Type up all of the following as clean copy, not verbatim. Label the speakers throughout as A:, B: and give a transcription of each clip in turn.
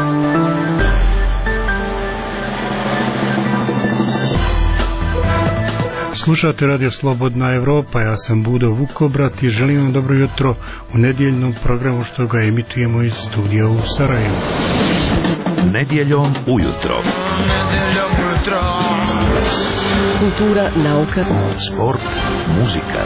A: Slušate Radio Slobodna Evropa, ja sam Budo Vukobrat i želim vam dobro jutro u nedjeljnom programu što ga emitujemo iz studija u Sarajevu.
B: Nedjeljom ujutro.
C: Kultura, nauka,
B: sport, muzika.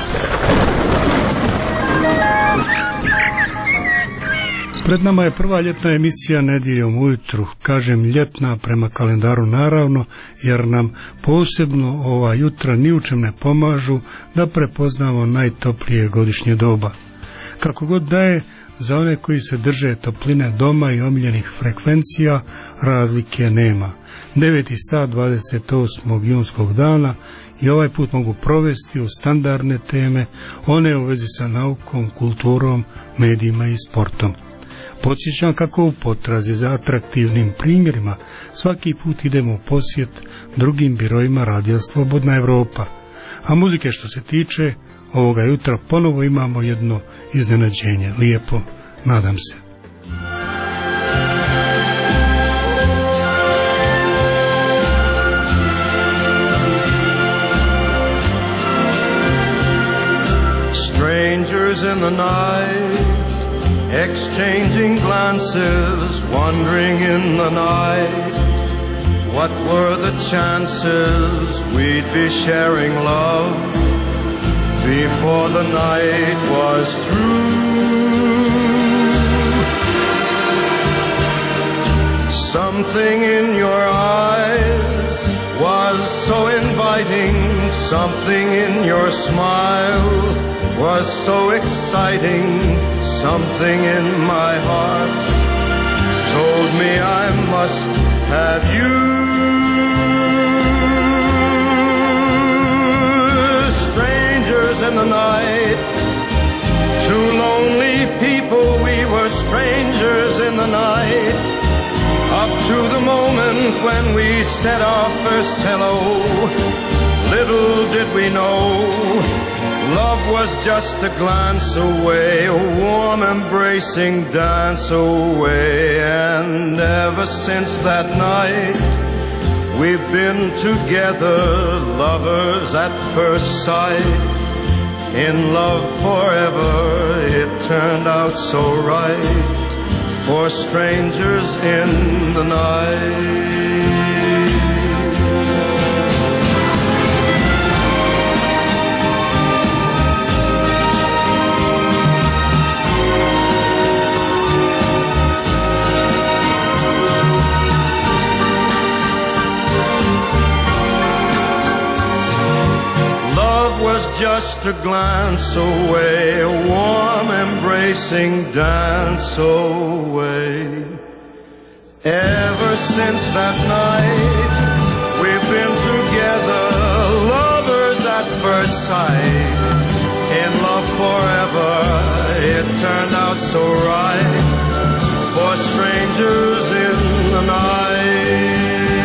A: Pred nama je prva ljetna emisija Nedjeljom ujutru. Kažem ljetna prema kalendaru naravno, jer nam posebno ova jutra ni u čem ne pomažu da prepoznamo najtoplije godišnje doba. Kako god da je, za one koji se drže topline doma i omiljenih frekvencija, razlike nema. 9. sat 28. junskog dana i ovaj put mogu provesti u standardne teme, one u vezi sa naukom, kulturom, medijima i sportom. Podsjećam kako u potrazi za atraktivnim primjerima svaki put idemo u posjet drugim birojima Radija Slobodna Evropa. A muzike što se tiče, ovoga jutra ponovo imamo jedno iznenađenje. Lijepo, nadam se.
D: Strangers in the night, exchanging glances, wandering in the night. What were the chances we'd be sharing love before the night was through? Something in your eyes was so inviting, something in your smile was so exciting, something in my heart told me I must have you. Strangers in the night, two lonely people, we were strangers in the night, up to the moment when we said our first hello. Little did we know, love was just a glance away, a warm embracing dance away. And ever since that night, we've been together, lovers at first sight. In love forever, it turned out so right, for strangers in the night. Just a glance away, a warm embracing dance away. Ever since that night, we've been together, lovers at first sight. In love forever, it turned out so right, for strangers in the night.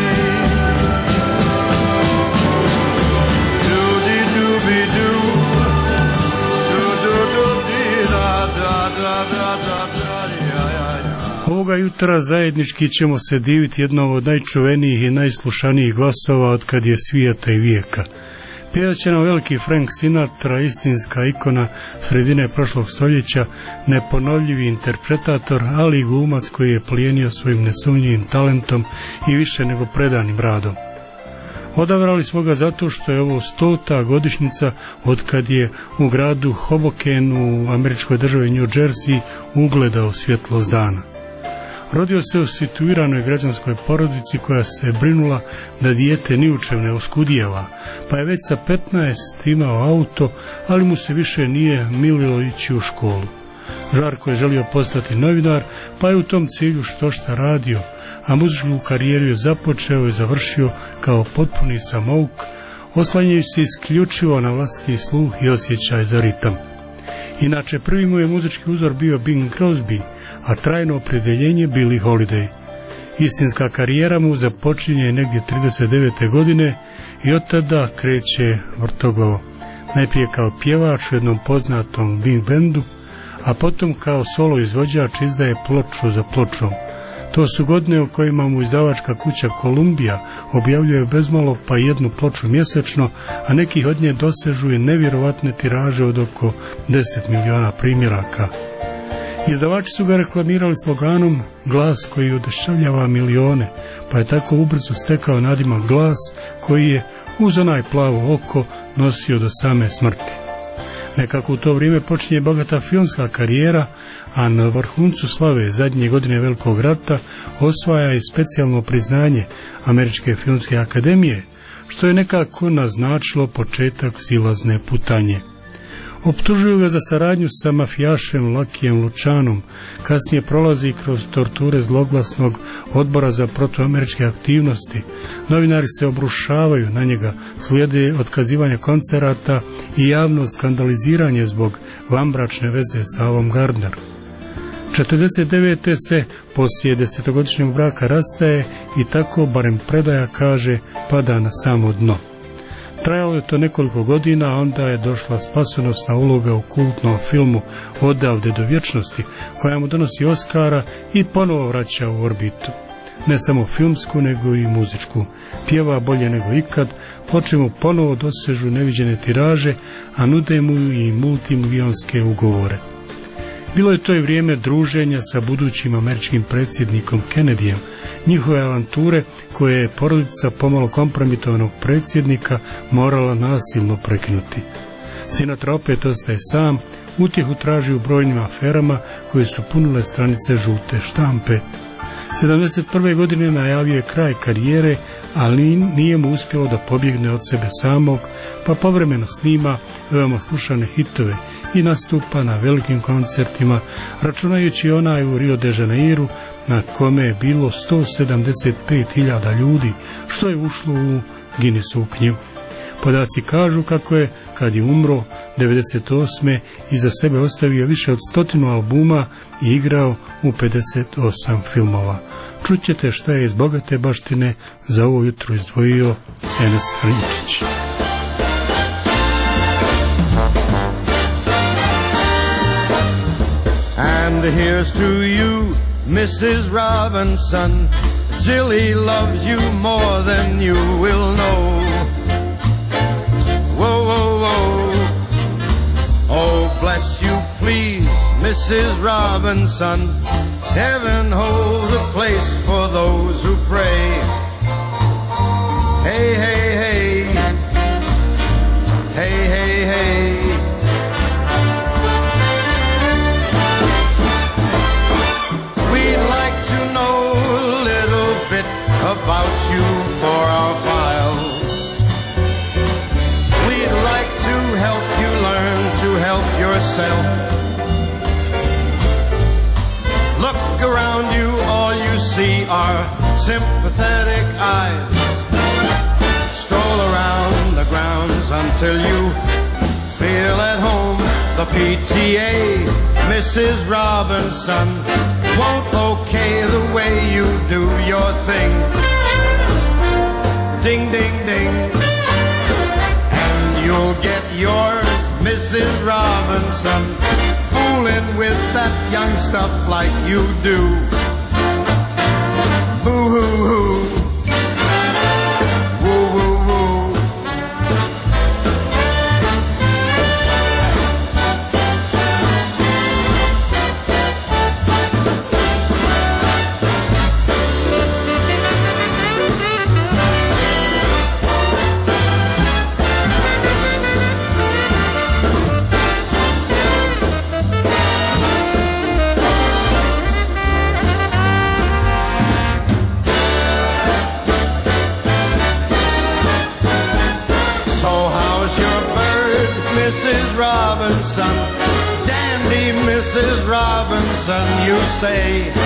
A: Ovoga jutra zajednički ćemo se diviti jednom od najčuvenijih i najslušanijih glasova od kad je svijeta i vijeka. Pjevat će nam veliki Frank Sinatra, istinska ikona sredine prošlog stoljeća, neponovljivi interpretator, ali i glumac koji je plijenio svojim nesumnjivim talentom i više nego predanim radom. Odabrali smo ga zato što je ovo 100. godišnjica od kad je u gradu Hoboken u američkoj državi New Jersey ugledao svjetlost dana. Rodio se u situiranoj građanskoj porodici koja se brinula da dijete ni u čem ne oskudijeva, pa je već sa 15 imao auto, ali mu se više nije mililo ići u školu. Žarko je želio postati novinar, pa je u tom cilju štošta radio, a muzičku karijeru je započeo i završio kao potpuni samouk, oslanjajući se isključivo na vlastiti sluh i osjećaj za ritam. Inače, prvi mu je muzički uzor bio Bing Crosby, a trajno opredjeljenje Billie Holiday. Istinska karijera mu započinje negdje 39. godine i od tada kreće vrtoglavo. Najprije kao pjevač u jednom poznatom big bandu, a potom kao solo izvođač izdaje ploču za pločom. To su godine u kojima mu izdavačka kuća Columbia objavljuje bezmalo pa jednu ploču mjesečno, a nekih od nje dosežu i nevjerovatne tiraže od oko 10 miliona primjeraka. Izdavači su ga reklamirali sloganom "Glas koji oduševljava milione", pa je tako ubrzo stekao nadimak Glas koji je uz onaj plavo oko nosio do same smrti. Nekako u to vrijeme počinje bogata filmska karijera, a na vrhuncu slave zadnje godine Velikog rata osvaja i specijalno priznanje Američke filmske akademije, što je nekako naznačilo početak silazne putanje. Optužuju ga za saradnju sa mafijašem Luckyjem Lucianom, kasnije prolazi kroz torture zloglasnog odbora za protuameričke aktivnosti, novinari se obrušavaju na njega, slijede otkazivanja koncerata i javno skandaliziranje zbog vanbračne veze sa Alom Gardner. 49. se poslije 10-godišnjeg braka rastaje i tako, barem predaja kaže, pada na samo dno. Trajalo je to nekoliko godina, a onda je došla spasonosna uloga u kultnom filmu Odavde do vječnosti, koja mu donosi Oskara i ponovo vraća u orbitu. Ne samo filmsku, nego i muzičku. Pjeva bolje nego ikad, ploče mu ponovo dosežu neviđene tiraže, a nude mu i multimilijonske ugovore. Bilo je to i vrijeme druženja sa budućim američkim predsjednikom Kennedyjem, njihove avanture koje je porodica pomalo kompromitovanog predsjednika morala nasilno prekinuti. Sinatra opet ostaje sam, utjehu traži u brojnim aferama koje su punile stranice žute štampe. 71. godine najavio je kraj karijere, ali nije mu uspjelo da pobjegne od sebe samog, pa povremeno snima veoma slušane hitove i nastupa na velikim koncertima, računajući onaj u Rio de Janeiru na kome je bilo 175.000 ljudi, što je ušlo u Guinnessovu knjigu. Podaci kažu kako je, kad je umro 98. iza sebe ostavio više od 100 albuma i igrao u 58 filmova. Čućete šta je iz bogate baštine za ovo jutro izdvojio Enes Rinčić.
D: And here's to you, Mrs. Robinson. Jilly loves you more than you will know. Whoa, whoa, whoa. Oh, bless you, please, Mrs. Robinson. Heaven holds a place for those who pray. Hey, hey, hey. Hey, hey, hey. We'd like to know a little bit about you for our files. We'd like to help you learn to help yourself. Look around you, all you see are sympathetic eyes. Stroll around the grounds until you feel at home. The PTA, Mrs. Robinson, won't okay the way you do your thing. Ding, ding, ding. And you'll get yours, Mrs. Robinson, fooling with that young stuff like you do. Boo-hoo-hoo. Woo-woo-woo. Mrs. Robinson, dandy Mrs. Robinson, you say.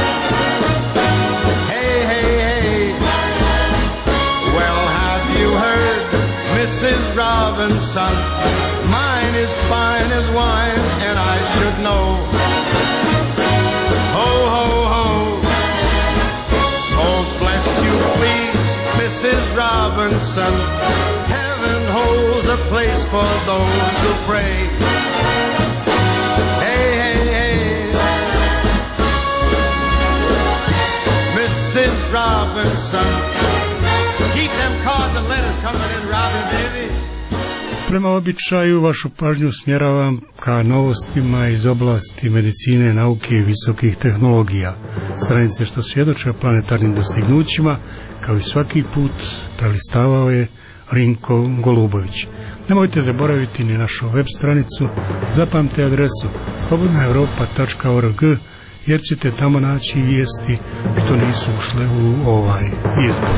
D: Hey, hey, hey. Well, have you heard, Mrs. Robinson? Mine is fine as wine, and I should know. Ho, ho, ho. Oh, bless you, please, Mrs. Robinson. Heaven holds a place for those who pray. Hey, hey, hey. Robinson. Keep them cards and letters coming in, Robin, baby.
A: Prema običaju vašu pažnju smjeravam ka novostima iz oblasti medicine, nauke i visokih tehnologija. Stranice što svjedoče o planetarnim dostignućima, kao i svaki put, prelistavao je Rinko Golubović. Nemojte zaboraviti ni našu web stranicu, zapamte adresu slobodnaevropa.org, jer ćete tamo naći vijesti što nisu ušle u ovaj izbor.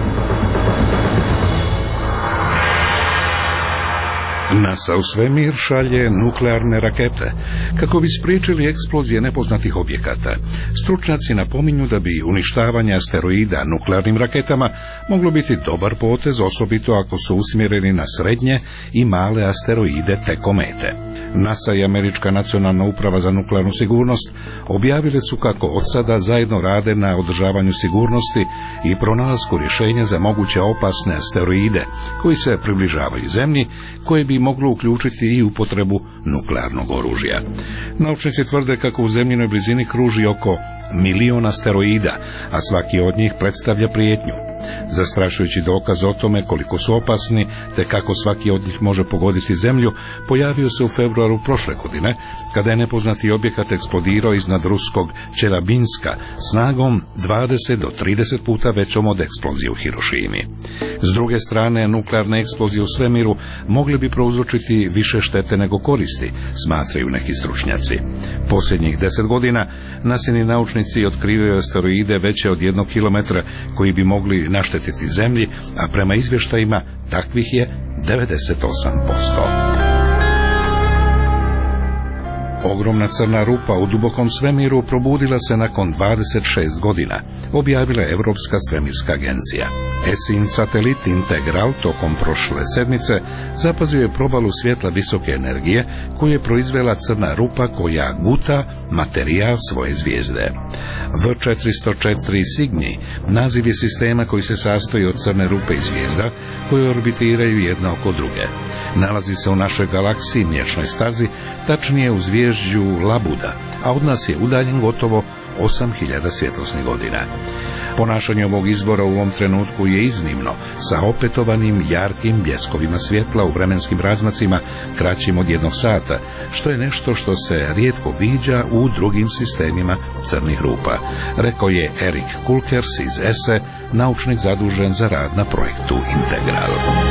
B: NASA u svemir šalje nuklearne rakete kako bi spriječili eksplozije nepoznatih objekata. Stručnjaci napominju da bi uništavanje asteroida nuklearnim raketama moglo biti dobar potez, osobito ako su usmjereni na srednje i male asteroide te komete. NASA i Američka nacionalna uprava za nuklearnu sigurnost objavile su kako od sada zajedno rade na održavanju sigurnosti i pronalasku rješenja za moguće opasne asteroide koji se približavaju Zemlji, koje bi moglo uključiti i upotrebu nuklearnog oružja. Naučnici tvrde kako u Zemljinoj blizini kruži oko 1.000.000 asteroida, a svaki od njih predstavlja prijetnju. Zastrašujući dokaz o tome koliko su opasni te kako svaki od njih može pogoditi Zemlju pojavio se u februaru prošle godine, kada je nepoznati objekat eksplodirao iznad ruskog Čelabinska snagom 20 do 30 puta većom od eksplozije u Hirošimi. S druge strane, nuklearne eksplozije u svemiru mogle bi prouzročiti više štete nego koristi, smatraju neki stručnjaci. Posljednjih 10 godina nasini naučnici otkrivaju asteroide veće od 1 kilometra koji bi mogli naštetiti Zemlji, a prema izvještajima takvih je 98%. Ogromna crna rupa u dubokom svemiru probudila se nakon 26 godina, objavila je Europska svemirska agencija. ESIN satelit Integral tokom prošle sedmice zapazio je probalu svjetla visoke energije koju je proizvela crna rupa koja guta materijal svoje zvijezde. V404 Cygni naziv je sistema koji se sastoji od crne rupe i zvijezda koje orbitiraju jedna oko druge. Nalazi se u našoj galaksiji Mliječnoj stazi, tačnije u zvježđu Labuda, a od nas je udaljen gotovo 8000 svjetlosnih godina. Ponašanje ovog izvora u ovom trenutku je iznimno, sa opetovanim jarkim bljeskovima svjetla u vremenskim razmacima kraćim od 1 sata, što je nešto što se rijetko viđa u drugim sistemima crnih rupa, rekao je Erik Kulkers iz ESE, naučnik zadužen za rad na projektu Integral.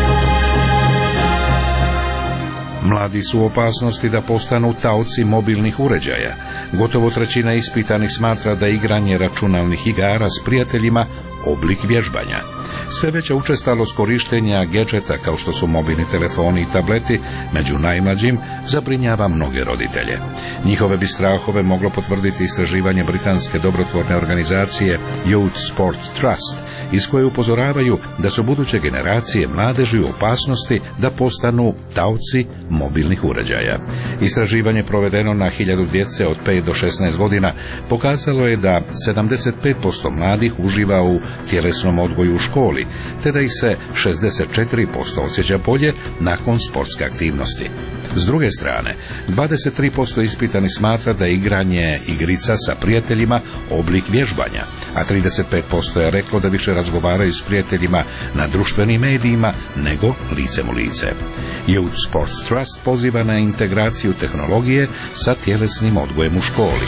B: Mladi su u opasnosti da postanu taoci mobilnih uređaja. Gotovo 1/3 ispitanih smatra da igranje računalnih igara s prijateljima oblik vježbanja. Sve veća učestalost korištenja gadžeta kao što su mobilni telefoni i tableti među najmlađim zabrinjava mnoge roditelje. Njihove bi strahove moglo potvrditi istraživanje britanske dobrotvorne organizacije Youth Sports Trust, iz koje upozoravaju da su buduće generacije mladeži u opasnosti da postanu taoci mobilnih uređaja. Istraživanje provedeno na 1000 djece od 5 do 16 godina pokazalo je da 75% mladih uživa u tjelesnom odgoju u školi, te da ih se 64% osjeća bolje nakon sportske aktivnosti. S druge strane, 23% ispitanih smatra da je igranje igrica sa prijateljima oblik vježbanja, a 35% je reklo da više razgovaraju s prijateljima na društvenim medijima nego licem u lice. Youth Sports Trust poziva na integraciju tehnologije sa tjelesnim odgojem u školi.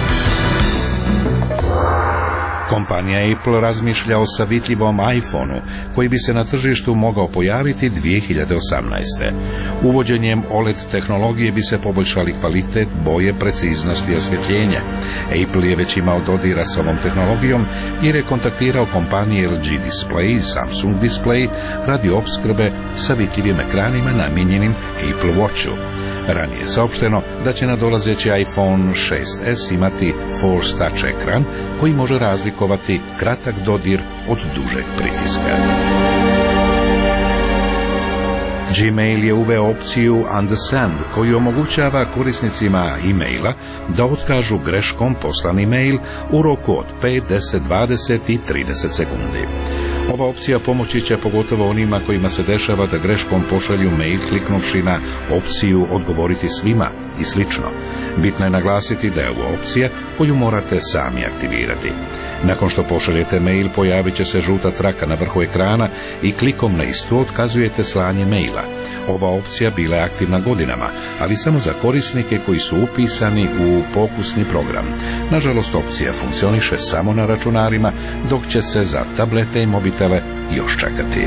B: Kompanija Apple razmišlja o savjetljivom iPhoneu koji bi se na tržištu mogao pojaviti 2018. Uvođenjem OLED tehnologije bi se poboljšali kvalitet, boje, preciznost i osvjetljenje. Apple je već imao dodira s ovom tehnologijom jer je kontaktirao kompanije LG Display i Samsung Display radi opskrbe savjetljivim ekranima namijenjenim Apple Watchu. Ranije je saopšteno da će nadolazeći iPhone 6s imati Force Touch ekran koji može razlikovati kratak dodir od dužeg pritiska. Gmail je uveo opciju Understand koju omogućava korisnicima e-maila da otkažu greškom poslani mail u roku od 5, 10, 20 i 30 sekundi. Ova opcija pomoći će pogotovo onima kojima se dešava da greškom pošalju mail kliknuvši na opciju odgovoriti svima i slično. Bitno je naglasiti da je ovo opcija koju morate sami aktivirati. Nakon što pošaljete mail pojavit će se žuta traka na vrhu ekrana i klikom na istu otkazujete slanje maila. Ova opcija bila je aktivna godinama, ali samo za korisnike koji su upisani u pokusni program. Nažalost, opcija funkcioniše samo na računarima, dok će se za tablete i mobitele još čekati.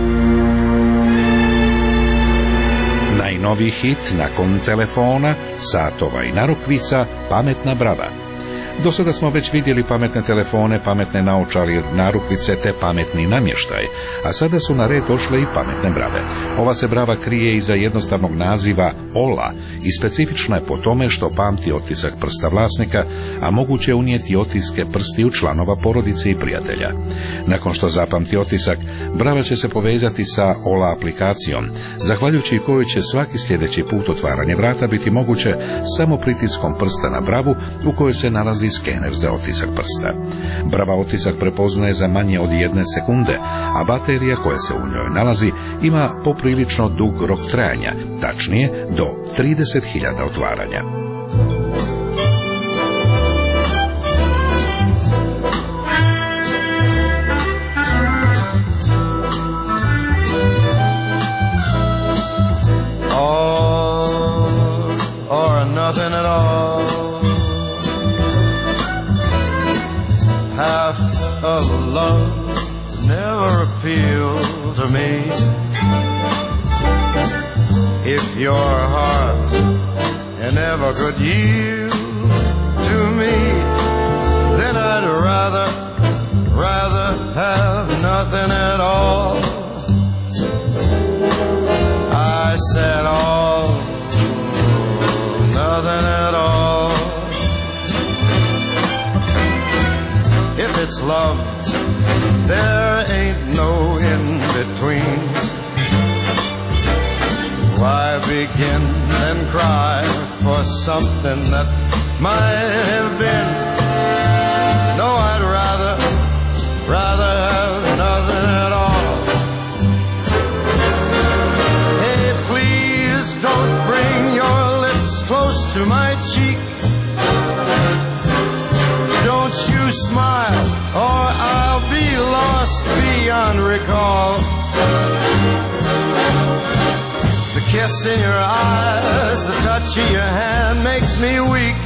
B: Najnoviji hit nakon telefona, satova i narukvica, pametna brava. Do sada smo već vidjeli pametne telefone, pametne naočale, narukvice te pametni namještaj, a sada su na red došle i pametne brave. Ova se brava krije iza jednostavnog naziva Ola i specifična je po tome što pamti otisak prsta vlasnika, a moguće je unijeti otiske prstiju članova porodice i prijatelja. Nakon što zapamti otisak, brava će se povezati sa Ola aplikacijom, zahvaljujući kojoj će svaki sljedeći put otvaranje vrata biti moguće samo pritiskom prsta na bravu u kojoj se nalazi skener za otisak prsta. Brava otisak prepoznaje za manje od 1 sekunde, a baterija koja se u njoj nalazi ima poprilično dug rok trajanja, tačnije do 30.000 otvaranja.
D: All or nothing at all. Half of love never appealed to me. If your heart never could yield to me, then I'd rather have nothing at all. I said all, nothing at all. If it's love, there ain't no in between. Why begin and cry for something that might have been? No, I'd rather have nothing at all. Hey, please don't bring your lips close to my cheek. Don't you smile, or I'll be lost beyond recall. The kiss in your eyes, the touch of your hand makes me weak.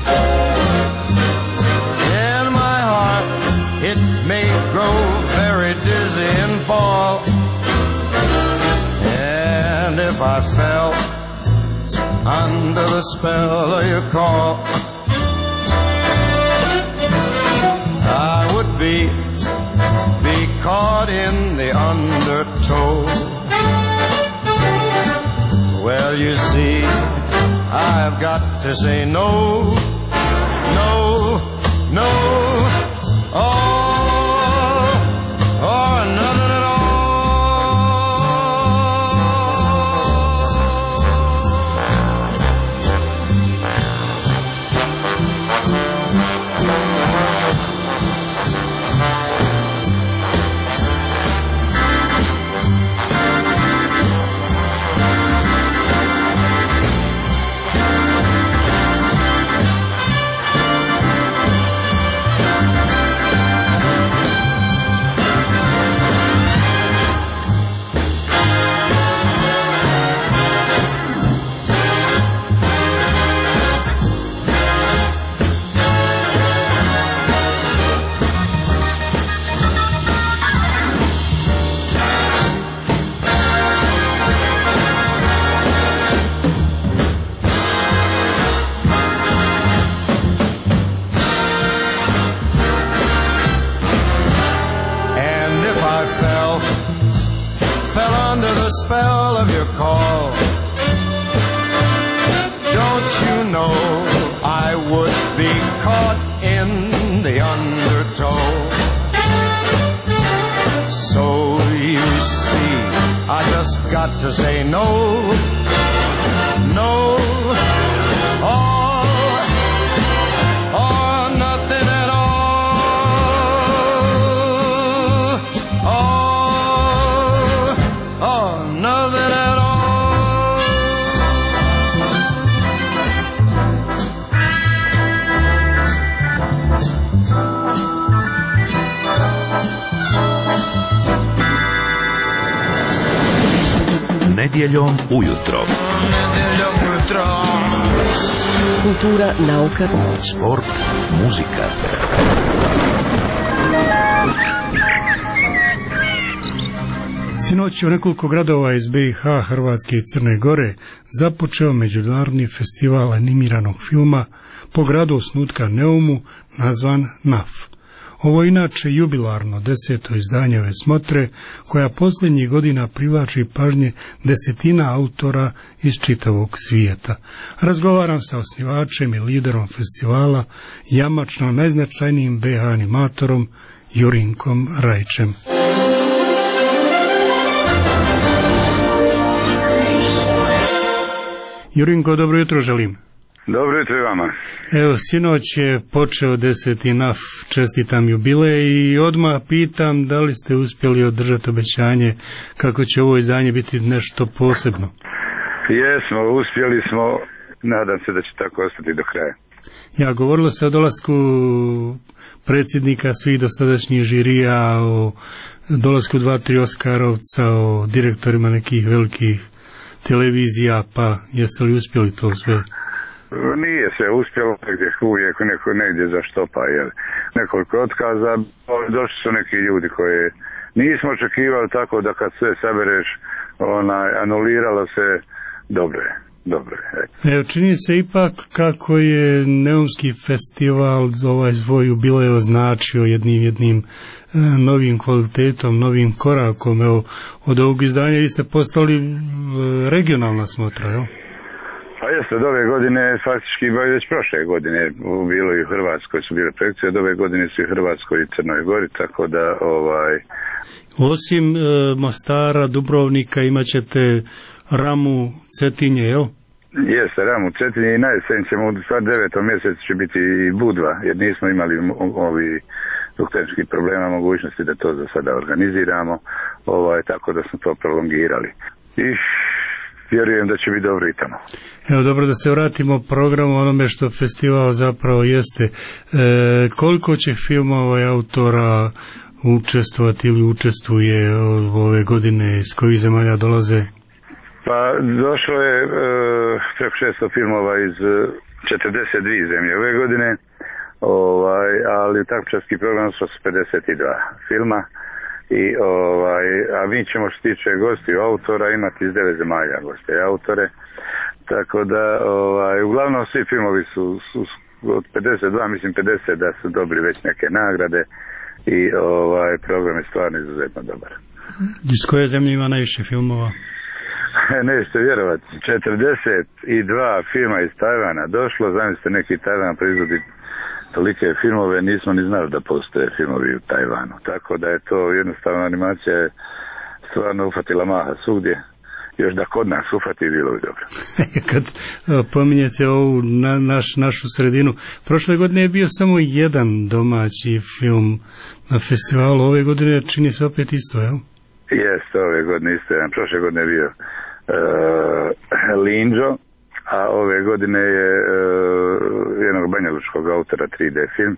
D: And my heart, it may grow very dizzy and fall. And if I fell under the spell of your call, I would be caught in the undertow. Well, you see, I've got to say no, no, no, all or nothing at all. Spell of your call, don't you know I would be caught in the undertow? So you see, I just got to say no, no, or nothing at all, or nothing at all.
B: Nedjeljom ujutro.
C: Kultura, nauka,
B: Sport, muzika.
A: Sinoć u nekoliko gradova iz BiH, Hrvatske i Crne Gore započeo međunarodni festival animiranog filma po gradu osnutka Neumu nazvan NAF. Ovo je inače jubilarno 10. izdanje ove smotre koja posljednjih godina privlači pažnje desetina autora iz čitavog svijeta. Razgovaram sa osnivačem i liderom festivala, jamačno najznačajnijim BiH animatorom Jurinkom Rajčem. Jurinko, dobro jutro želim.
E: Dobro jutro i vama.
A: Evo, sinoć je počeo 10. NAF, čestitam jubilej i odmah pitam da li ste uspjeli održati obećanje kako će ovo izdanje biti nešto posebno.
E: Jesmo, uspjeli smo, nadam se da će tako ostati do kraja.
A: Ja, govorilo se o dolasku predsjednika svih dosadašnjih žirija, o dolasku 2-3 Oskarovca, o direktorima nekih velikih televizija, pa jeste li uspjeli to sve?
E: Nije se uspjelo, uvijek neko negdje zaštopa, jer nekoliko otkaza, došli su neki ljudi koje nismo očekivali, tako da kad sve sabereš, anuliralo se, dobro je.
A: Evo, čini se ipak kako je Neumski festival ovaj svoj jubilej označio jednim novim kvalitetom, novim korakom. Evo, od ovog izdanja vi ste postali regionalna smotra, jel?
E: Pa jeste, od ove godine, faktički već prošle godine, bilo i u Hrvatskoj su bile projekcije, od ove godine su i u Hrvatskoj i Crnoj Gori, tako da
A: Osim Mostara, Dubrovnika imat ćete Ramu, Cetinje, jel?
E: Jeste, Ramu, Cetinje i najesen ćemo, u 9. mjesecu će biti i Budva, jer nismo imali zbog tehničkih problema mogućnosti da to za sada organiziramo, tako da smo to prolongirali. I vjerujem da će biti dobro i tamo.
A: Evo, dobro, da se vratimo programu onome što festival zapravo jeste. Koliko će filmova i autora učestvovati ili učestvuje ove godine, iz kojih zemalja dolaze?
E: Pa došlo je preko 600 filmova iz 42 zemlje ove godine, ali takmičarski program su 52 filma. A mi ćemo što tiče gosti autora imati iz 9 zemalja goste i autore, tako da uglavnom svi filmovi su od 52, mislim 50 da su dobili već neke nagrade i program je stvarno izuzetno dobar.
A: Iz koje zemlje ima najviše filmova?
E: Nećete vjerovati, 42 filma iz Tajvana došlo, zamislite neki Tajvan proizvodi tolike filmove, nismo ni znali da postoje filmovi u Tajvanu. Tako da je to jednostavno, animacija je stvarno ufatila maha svugdje. Još da kod nas ufati, bilo bi dobro.
A: Kad pominjete ovu našu sredinu, prošle godine je bio samo jedan domaći film na festivalu, ove godine čini se opet isto, jel?
E: Jeste, ove godine isto jedan. Prošle godine je bio Linđo, a ove godine je jednog banjalučkog autora 3D film.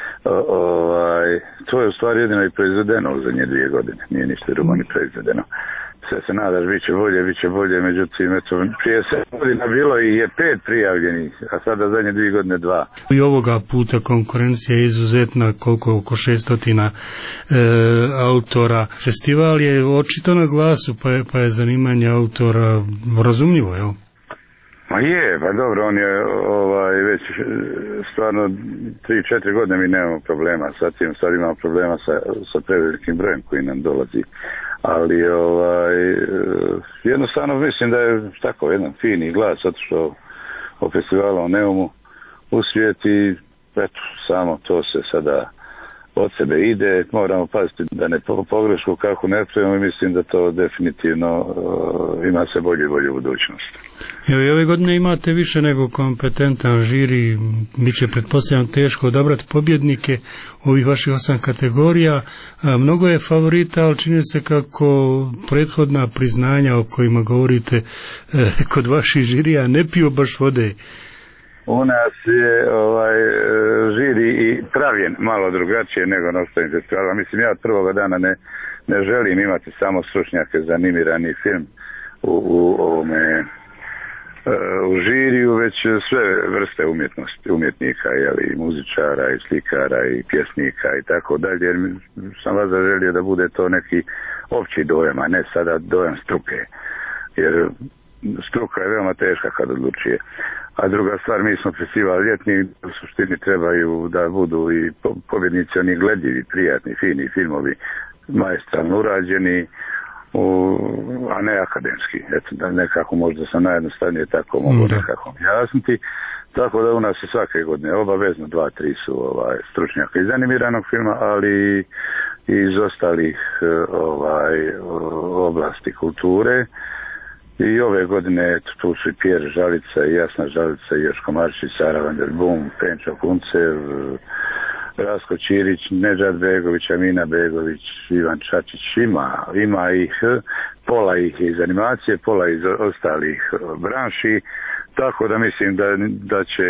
E: To je u stvari jedino i proizvedeno u zadnje 2 godine, nije ništa drugo ni proizvedeno. Sve se nadaš, bit će bolje, međutim, prije 7 godina bilo i je 5 prijavljenih, a sada zadnje 2 godine 2.
A: I ovoga puta konkurencija je izuzetna, oko 600 autora. Festival je očito na glasu, pa je zanimanje autora razumljivo, jel?
E: Ma je, pa dobro, on je već stvarno 3-4 godine mi nemamo problema sa tim, sad imamo problema sa prevelikim brojem koji nam dolazi, ali jednostavno mislim da je tako jedan fini glas otišao o festivalu u Neumu u svijet i eto, samo to se sada od sebe ide, moramo paziti da ne pogrešku kako ne pravimo i mislim da to definitivno ima se bolje i bolje u budućnosti.
A: Evo i ove godine imate više nego kompetentan žiri, bit će pretpostavljam teško odabrati pobjednike ovih vaših 8 kategorija. Mnogo je favorita, ali čini se kako prethodna priznanja o kojima govorite kod vaših žirija ne piju baš vode.
E: U nas je žiri i pravljen malo drugačije nego na ostalim festivalima. Mislim, ja od prvoga dana ne želim imati samo stručnjake za animirani film u žiriju, već sve vrste umjetnika, i muzičara, i slikara, i pjesnika i tako dalje, jer sam vas želio da bude to neki opći dojam, a ne sada dojam struke, jer struka je veoma teška kad odlučuje. A druga stvar, mi smo festival ljetni, u suštini trebaju da budu i pobjednici oni gledljivi, prijatni, fini filmovi, maestralno urađeni, a ne akademski. Eto, da nekako možda sam najjednostavnije tako mogu nekako jasniti. Tako da u nas je svake godine obavezno 2-3 su stručnjaka iz animiranog filma, ali i iz ostalih oblasti kulture. I ove godine tu su i Pjer Žalica, i Jasna Žalica, i Joško Marčić, Sara van der Boom, Penčo Kuncev, Rasko Čirić, Nedžad Begović, Amina Begović, Ivan Čačić, ima ih, pola ih iz animacije, pola iz ostalih branši, tako da mislim da će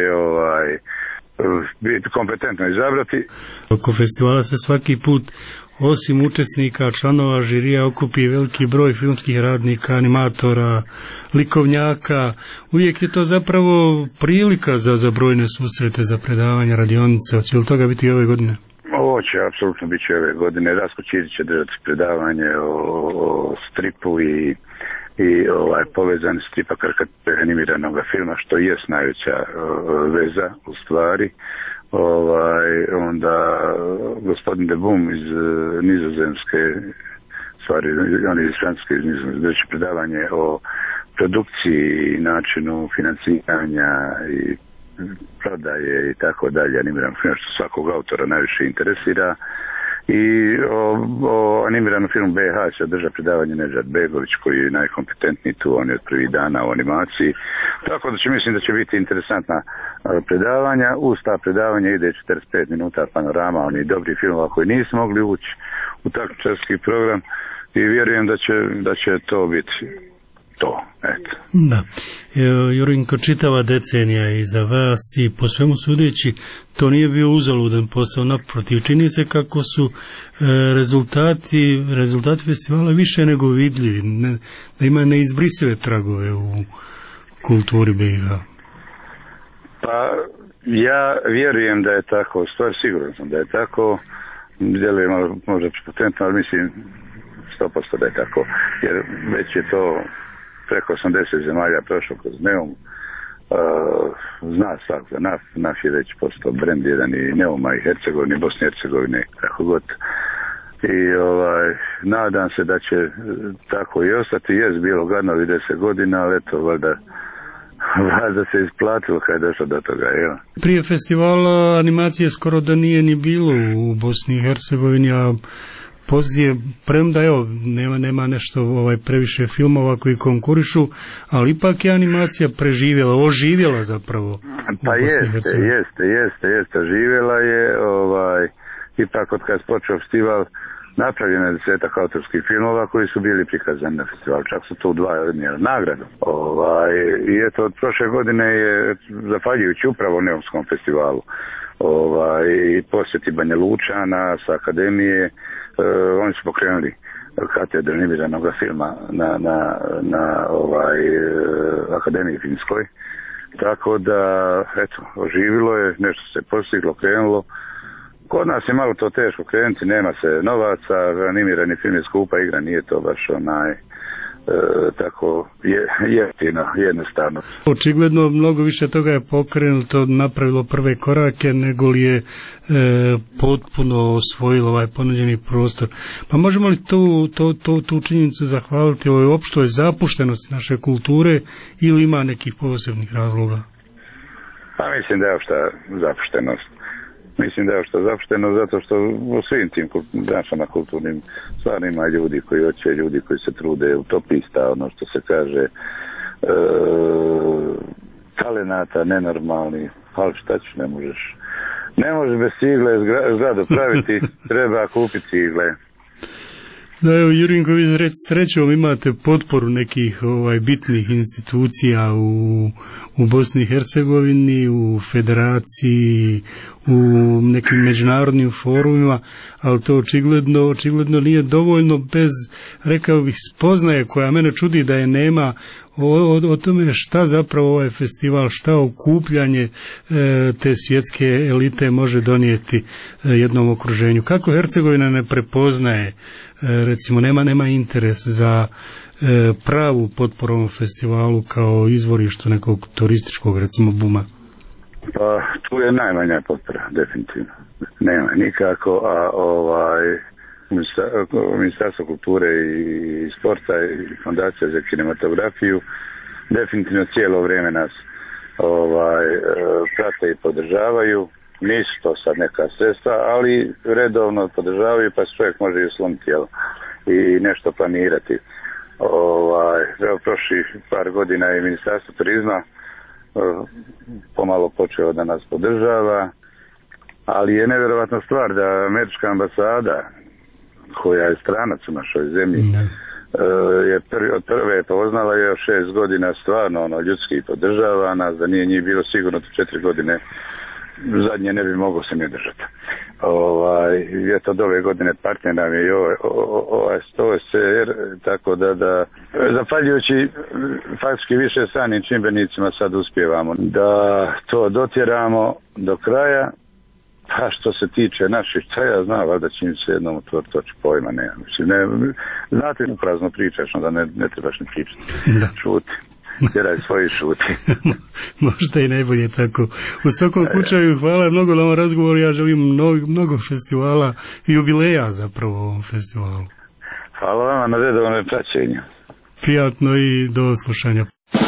E: biti kompetentno izabrati.
A: Oko festivala se svaki put, osim učesnika, članova žirija, okupi veliki broj filmskih radnika, animatora, likovnjaka. Uvijek je to zapravo prilika za brojne susrete, za predavanje, radionice. Hoće li toga biti i ove godine?
E: Ovo će, apsolutno bit će ove godine. Rasko Čirić će držati predavanje o stripu i povezan stripa animiranog filma, što je najveća veza u stvari. Onda gospodin de Boom iz Nizozemske, stvari, on je iz Francuske, iz Nizozemske, znači predavanje o produkciji i načinu financiranja i prodaje i tako dalje, animiranog filma, što svakog autora najviše interesira. I o animiranom filmu BH će održati predavanje Nedžad Begović, koji je najkompetentniji tu, on je od prvih dana u animaciji. Tako da mislim da će biti interesantna predavanja. Uz ta predavanja ide 45 minuta panorama, oni dobri filmova koji nisu mogli ući u takmičarski program i vjerujem da će to biti to. Eto.
A: Da. Jurinko, čitava decenija iza vas i po svemu sudeći to nije bio uzaludan posao, naprotiv. Čini se kako su rezultati festivala više nego vidljivi, da ima neizbrisive tragove u kulturi BiH.
E: Pa ja vjerujem da je tako, stvar siguran sam da je tako, djeluje možda potentno, ali mislim 100% da je tako, jer već je to preko 80 zemalja prošlo kroz Neum, zna svak za NAF je već postao brend jedan i Neuma i Hercegovine, Bosne i Hercegovine, kako god. I nadam se da će tako i ostati. Jest bilo gadno 10 godina, ali eto, valjda se isplatilo kad je došlo do toga. Jel?
A: Prije festivala animacije skoro da nije ni bilo u Bosni i Hercegovini, a poslije, premda nema nešto previše filmova koji konkurišu, ali ipak je animacija oživjela zapravo.
E: Pa jeste, oživjela je, ipak od kad je počeo festival, napravljeno je 10 autorskih filmova koji su bili prikazani na festivalu, čak su tu 2 odnijeli nagradu. I eto, od prošle godine je, zahvaljujući upravo Neumskom festivalu, i posjeti Banja Lučana sa akademije, oni su pokrenuli katedru animiranog filma na akademiji Finskoj. Tako da, eto, oživilo je, nešto se postiglo, krenulo. Kod nas je malo to teško krenuti, nema se novaca, animirani film je skupa igra, nije to baš tako jeftino, jednostavno.
A: Očigledno mnogo više toga je pokrenuto, napravilo prve korake nego li je potpuno osvojilo ovaj ponuđeni prostor. Pa možemo li tu činjenicu zahvaliti ovoj opštoj zapuštenosti naše kulture ili ima nekih posebnih razloga?
E: Pa mislim da je opšta zapuštenost. Mislim da je što zapušteno zato što u svim tim našama kulturnim stvarno ima ljudi koji hoće, ljudi koji se trude, utopista, ono što se kaže, talenata, nenormalni, ali šta ćeš, ne možeš bez cigle zgradu praviti, treba kupiti cigle.
A: Da, evo, Jurjenko, vi srećom imate potporu nekih bitnih institucija u Bosni i Hercegovini, u federaciji, u nekim međunarodnim forumima, ali to očigledno nije dovoljno bez, rekao bih, spoznaje koja mene čudi da je nema o tome šta zapravo ovaj festival, šta okupljanje te svjetske elite može donijeti jednom okruženju. Kako Hercegovina ne prepoznaje, recimo nema interes za pravu potporu ovom festivalu kao izvorištu nekog turističkog, recimo, buma?
E: Pa tu je najmanja potpora, definitivno. Nema nikako, a Ministarstvo kulture i sporta i Fondacija za kinematografiju definitivno cijelo vrijeme nas prate i podržavaju. Nisu to sad neka sredstva, ali redovno podržavaju, pa čovjek može i usloniti i nešto planirati. Prošli par godina je Ministarstvo turizma pomalo počeo da nas podržava, ali je nevjerovatna stvar da američka ambasada, koja je stranac u našoj zemlji, je od prve poznala je 6 godina stvarno ljudski podržava nas, da nije njih bilo sigurno 4 godine zadnje ne bi mogao se ne držati. Eto od ove godine partner nam je OSCR, tako da zahvaljujući faktički više stranim čimbenicima sad uspijevamo da to dotjeramo do kraja. A što se tiče naših, šta ja znam, valjda će im se jednom otvoriti oči, pojma nema. Znate, uprazno pričaš, onda ne trebaš ni pričati. Šuti. Tjeraj svoji šuti.
A: Možda i najbolje tako. U svakom slučaju, hvala mnogo na ovom razgovoru. Ja želim mnogo festivala i jubileja zapravo u ovom festivalu.
E: Hvala vama na redovnom praćenju.
A: Prijatno i do slušanja.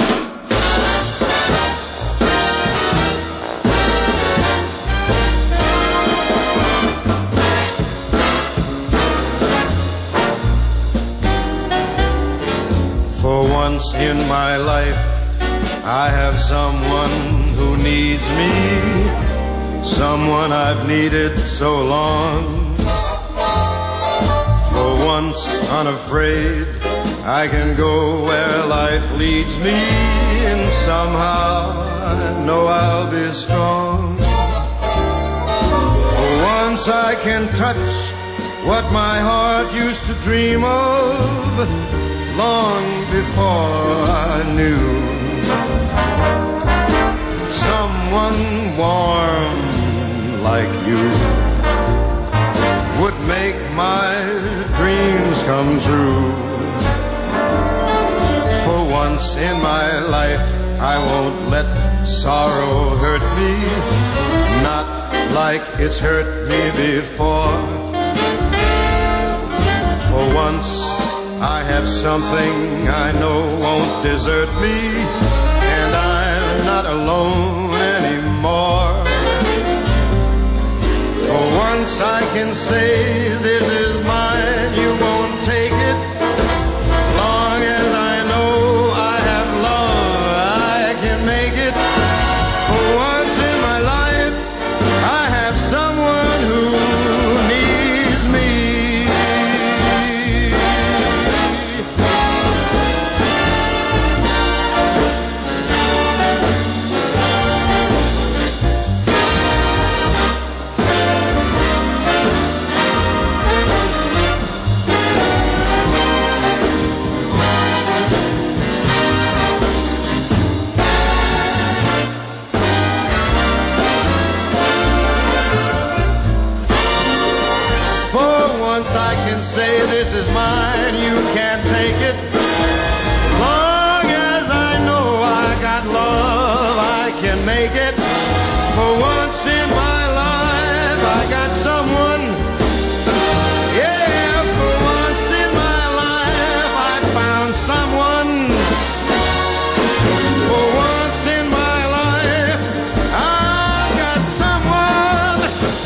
D: Once in my life I have someone who needs me, someone I've needed so long. For once unafraid I can go where life leads me, and somehow I know I'll be strong. For once I can touch what my heart used to dream of long before I knew. Someone warm like you would make my dreams come true. For once in my life I won't let sorrow hurt me, not like it's hurt me before. For once I have something I know won't desert me, and I'm not alone anymore. For once I can say this is mine, you won't take it. Long as I know I have love, I can make it. For once in my life I have someone who needs me. I can say this is mine, you can't take it. Long as I know I got love, I can make it. For once in my life I got someone. Yeah, for once in my life I found someone. For once in my life I got someone.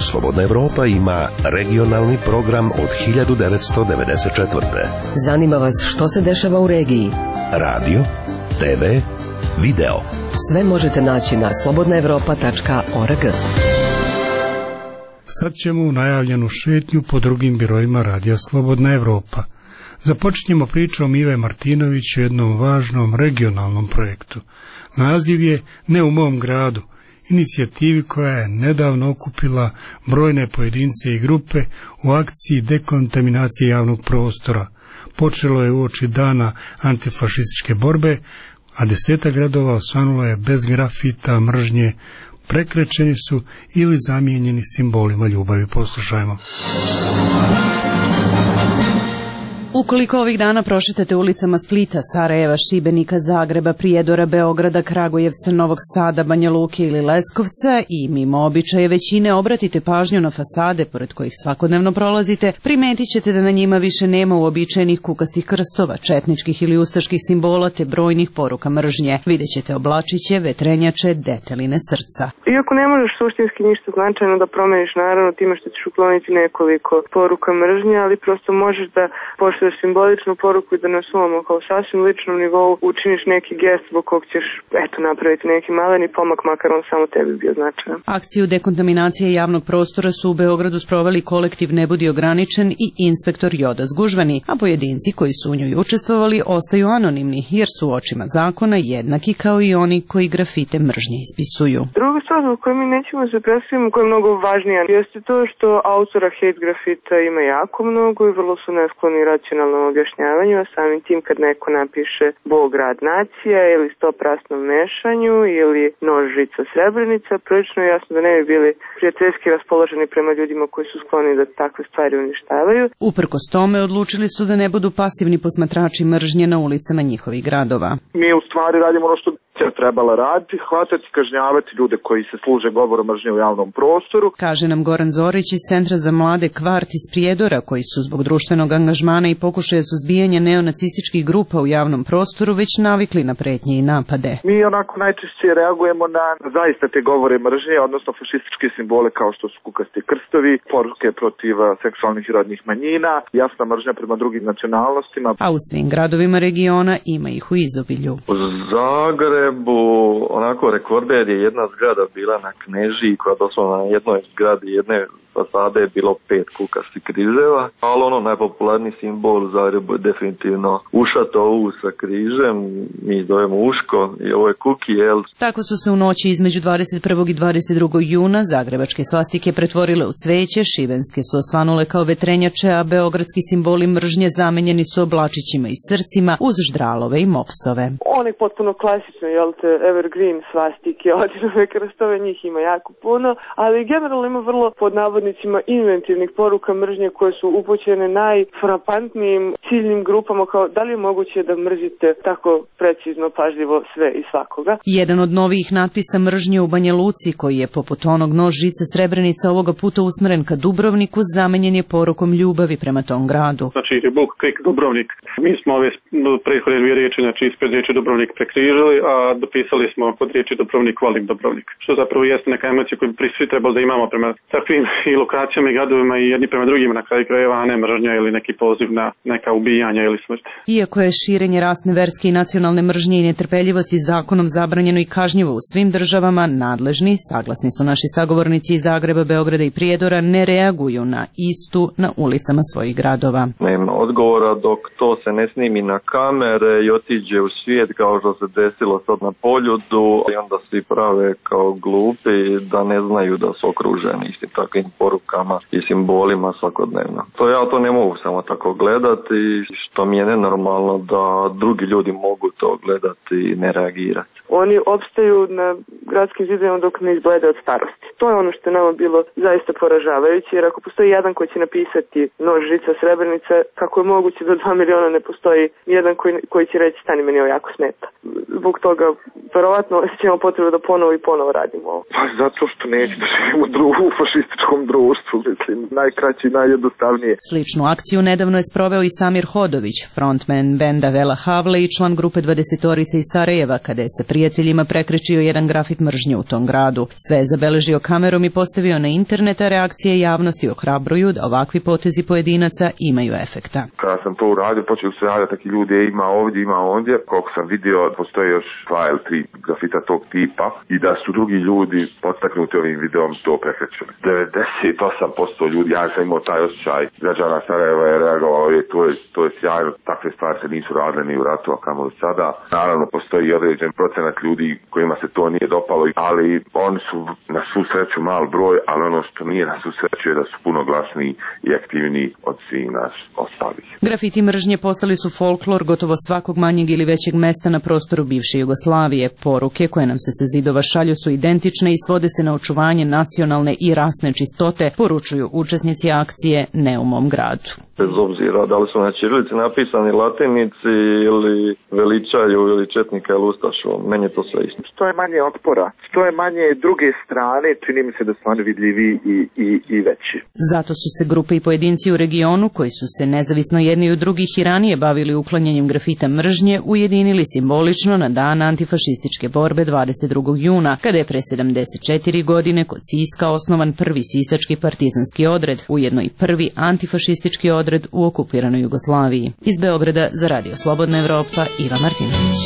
F: Slobodna Evropa ima regionalni program od 1994.
C: Zanima vas što se dešava u regiji?
F: Radio, TV, video.
C: Sve možete naći na slobodnaevropa.org.
A: Sad ćemo u najavljenu šetnju po drugim birojima Radija Slobodna Evropa. Započinjemo pričom Ive Martinović o jednom važnom regionalnom projektu. Naziv je Ne u mom gradu, inicijativi koja je nedavno okupila brojne pojedince i grupe u akciji dekontaminacije javnog prostora. Počelo je uoči dana antifašističke borbe, a 10 gradova osvanulo je bez grafita, mržnje, prekrečeni su ili zamijenjeni simbolima ljubavi. Poslušajmo.
G: Ukoliko ovih dana prošetate ulicama Splita, Sarajeva, Šibenika, Zagreba, Prijedora, Beograda, Kragujevca, Novog Sada, Banja Luke ili Leskovca i mimo običaje većine obratite pažnju na fasade pored kojih svakodnevno prolazite, primetit ćete da na njima više nema uobičajenih kukastih krstova, četničkih ili ustaških simbola te brojnih poruka mržnje. Vidjet ćete oblačiće, vetrenjače, deteline srca.
H: Iako ne možeš suštinski ništa značajno da promeniš, naravno time što ćeš ukloniti nekoliko poruka mržnje, ali prosto možeš da pošalješ simboličnu poruku i da na svom kao sasvim ličnom nivou učiniš neki gest zbog kog ćeš napraviti neki maleni pomak, makar on samo tebi bio značajan.
G: Akciju dekontaminacije javnog prostora su u Beogradu sproveli kolektiv Ne budi ograničen i inspektor Joda Zgužvani, a pojedinci koji su u njoj učestvovali ostaju anonimni jer su u očima zakona jednaki kao i oni koji grafite mržnje ispisuju.
H: Druga stvar o kojoj mi nećemo se predstaviti, koja je mnogo važnija, jeste to što autora hate grafita ima jako mnogo i vrlo su neskloni racionalnom objašnjavanju, a samim tim kad neko napiše Bog, rad, nacija ili stoprasnom mešanju ili nož, žica, srebrenica, prilično je jasno da ne bi bili prijateljski raspoloženi prema ljudima koji su skloni da takve stvari uništavaju.
G: Uprkos tome odlučili su da ne budu pasivni posmatrači mržnje na ulicama njihovih gradova.
I: Mi u stvari radimo ono što trebala raditi, hvatati, kažnjavati ljude koji se služe govorom mržnje u javnom prostoru.
G: Kaže nam Goran Zorić iz Centra za mlade Kvart iz Prijedora, koji su zbog društvenog angažmana i pokušaja suzbijanja neonacističkih grupa u javnom prostoru već navikli na pretnje i napade.
I: Mi onako najčešće reagujemo na zaista te govore mržnje, odnosno fašističke simbole kao što su kukasti krstovi, poruke protiv seksualnih i rodnih manjina, jasna mržnja prema drugim nacionalnostima.
G: A u svim gradovima regiona ima ih u izobilju.
J: U Zagrebu onako rekorder je jedna zgrada bila na Knežiji koja doslovno na jednoj zgradi jedne fasade je bilo 5 kukastih križeva, ali ono najpopularniji simbol u Zagrebu je definitivno ušato U sa križem, mi zovemo uško i ovo je kuki, jel?
G: Tako su se u noći između 21. i 22. juna zagrebačke svastike pretvorile u cveće, šibenske su osvanule kao vetrenjače, a beogradski simboli mržnje zamenjeni su oblačićima i srcima uz ždralove i mopsove.
H: One potpuno klasične, evergreen svastike, odinove krstove, njih ima jako puno, ali generalno ima vrlo pod navodnicima inventivnih poruka mržnje koje su upućene najfrapantnijim ciljnim grupama, kao da li je moguće da mrzite tako precizno, pažljivo sve i svakoga.
G: Jedan od novih natpisa mržnje u Banja Luci, koji je poput onog nož, žice, srebrenica ovoga puta usmeren ka Dubrovniku, zamenjen je porukom ljubavi prema tom gradu.
K: Znači, Bog, krik, Dubrovnik. Mi smo ove prethodne dvije riječi, znači ispred riječi Dubrovnik prekrižili, a dopisali smo kod riječi Dubrovnik, volim Dubrovnik. Što zapravo jeste neka emocija koju svi trebali da imamo prema takvim i lokacijama i gradovima i jedni prema drugima na kraju krajeva, a ne mržnja ili neki poziv na neka ubijanja ili smrt.
G: Iako je širenje rasne, verske i nacionalne mržnje i netrpeljivosti zakonom zabranjeno i kažnjivo u svim državama, nadležni, saglasni su naši sagovornici iz Zagreba, Beograda i Prijedora, ne reaguju na istu na ulicama svojih gradova.
J: Nema odgovora dok to se ne snimi na kamere i otiđe u svijet kao što se desilo sad na Poljudu i onda svi prave kao glupi da ne znaju da su okruženi istim takvim porukama i simbolima svakodnevno. Ja to ne mogu samo tako gledati, što mi je nenormalno da drugi ljudi mogu to gledati i ne reagirati.
H: Oni opstaju na gradskim zidovima dok ne izgleda od starosti. To je ono što je nama bilo zaista poražavajuće, jer ako postoji jedan koji će napisati nož, žica, srebrenica, kako je moguće da 2 miliona ne postoji jedan koji će reći stani, meni ovo jako smeta. Zbog toga toga verovatno ćemo potrebu da ponovo radimo ovo.
I: Pa zato što neće da živimo u fašističkom društvu, mislim, najkraće i najjednostavnije.
G: Sličnu akciju nedavno je sproveo i Samir Hodović, frontman benda Vela Havle i član grupe 20-orice iz Sarajeva, kada je sa prijateljima prekrečio jedan grafit mržnje u tom gradu. Sve je zabeležio kamerom i postavio na internet, a reakcije javnosti ohrabruju da ovakvi potezi pojedinaca imaju efekta.
L: Kada sam to uradio, počeli su javljati taki ljudi, ima ovdje, ima ondje. Koliko sam vidio, postoje još 2 ili 3 grafita tog tipa i da su drugi ljudi potaknuti ovim videom to prekrećili. 98% ljudi, ja sam imao taj osjećaj, građana Sarajeva je reagovao, to je sjajno, takve stvari se nisu radile ni u ratu, a kamoli sada. Naravno, postoji određen procenat ljudi kojima se to nije dopalo, ali oni su na svu sreću mal broj, ali ono što nije na svu sreću je da su puno glasniji i aktivniji od svih nas ostalih.
G: Grafiti mržnje postali su folklor gotovo svakog manjeg ili većeg mesta na prostoru bivše Jugoslavije. Poruke koje nam se sa zidova šalju su identične i svode se na očuvanje nacionalne i rasne čistote, poručuju učesnici akcije Ne u mom gradu.
J: Bez obzira da li su na ćirilici napisani latinici ili veličaju ili četnika ili ustašu, meni je to sve isto.
I: Što je manje otpora, što je manje druge strane, čini mi se da su oni vidljivi i veći.
G: Zato su se grupe i pojedinci u regionu, koji su se nezavisno jedni od drugih i ranije bavili uklanjanjem grafita mržnje, ujedinili simbolično na dan antifašističke borbe 22. juna, kada je pre 74 godine kod Siska osnovan prvi sisački partizanski odred, ujedno i prvi antifašistički odred u okupiranoj Jugoslaviji. Iz Beograda za Radio Slobodna Evropa, Iva Martinović.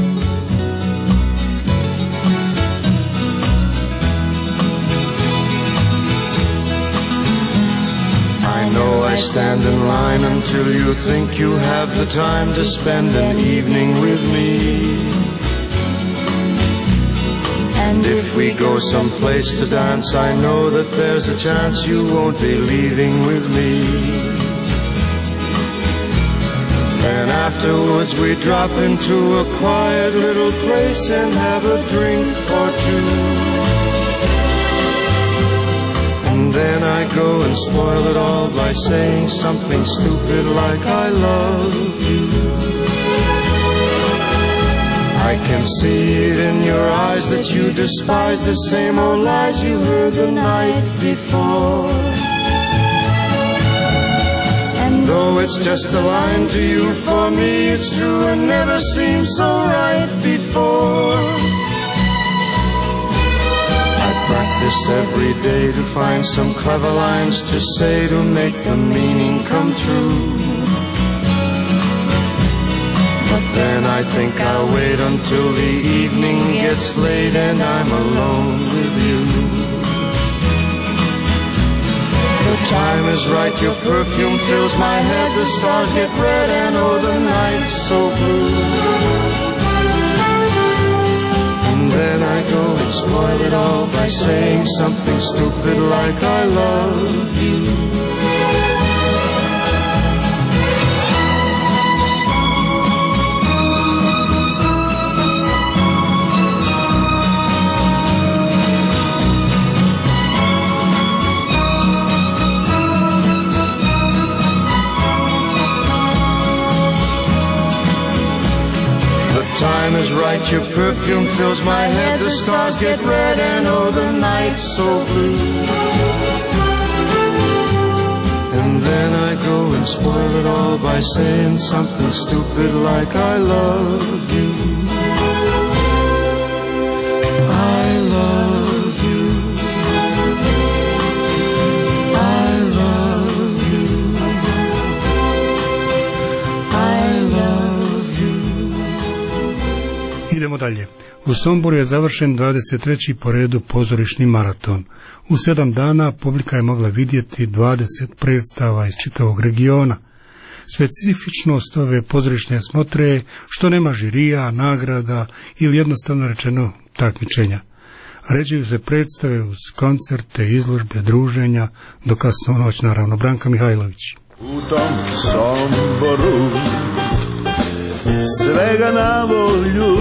D: I know I stand in line until you think you have the time to spend an evening with me. And if we go someplace to dance, I know that there's a chance you won't be leaving with me. And afterwards we drop into a quiet little place and have a drink or two. And then I go and spoil it all by saying something stupid like I love you. I can see it in your eyes that you despise the same old lies you heard the night before. And though it's just a line to you, for me it's true and never seemed so right before. I practice every day to find some clever lines to say to make the meaning come true. But then I think I'll wait until the evening gets late and I'm alone with you. The time is right, your perfume fills my head, the stars get red and oh the night's so blue. And then I go and spoil it all by saying something stupid like I love you. Time is right, your perfume fills my head, the stars get red and oh the night's so blue. And then I go and spoil it all by saying something stupid like I love you. I love you. I love you. I love you.
A: Idemo dalje. U Somboru je završen 23. po redu pozorišni maraton. U 7 dana publika je mogla vidjeti 20 predstava iz čitavog regiona. Specifičnost ove pozorišne smotre je što nema žirija, nagrada ili jednostavno rečeno takmičenja. Ređuju se predstave uz koncerte, izložbe, druženja, do kasno noć naravno. Branka Mihajlović.
M: U tom Somboru svega na volju,